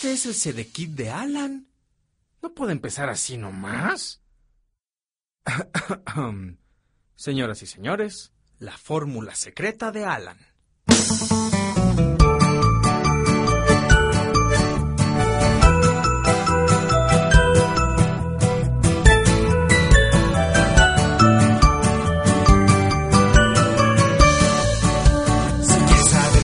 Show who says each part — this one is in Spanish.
Speaker 1: Este es el sedekit de Alan. No puede empezar así nomás. Señoras y señores, la fórmula secreta de Alan.